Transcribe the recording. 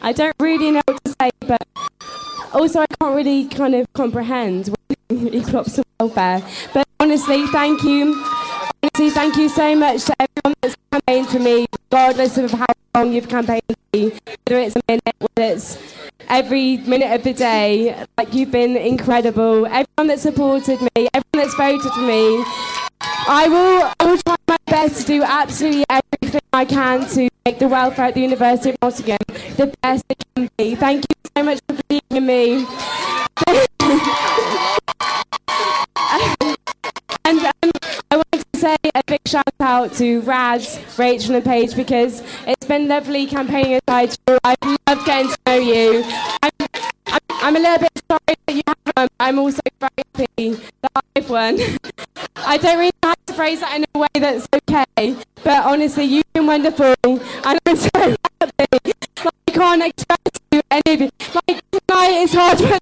I don't really know what to say, but also I can't really kind of comprehend equal ops and welfare. But honestly, thank you. Honestly, thank you so much to everyone that's campaigned for me, regardless of how long you've campaigned for me, whether it's a minute, whether it's every minute of the day. Like, you've been incredible. Everyone that supported me, everyone that's voted for me, I will try my best to do absolutely everything I can to make the welfare at the University of Nottingham the best it can be. Thank you so much for believing in me. And I want to say a big shout out to Raz, Rachel and Paige, because it's been lovely campaigning aside you. I've loved getting to know you. I'm a little bit sorry that you haven't. I'm also very happy that I've won. I don't really know how to phrase that in a way that's okay, but honestly, you've been wonderful, and I'm so happy. I can't express to any of you. Like, tonight is hard work.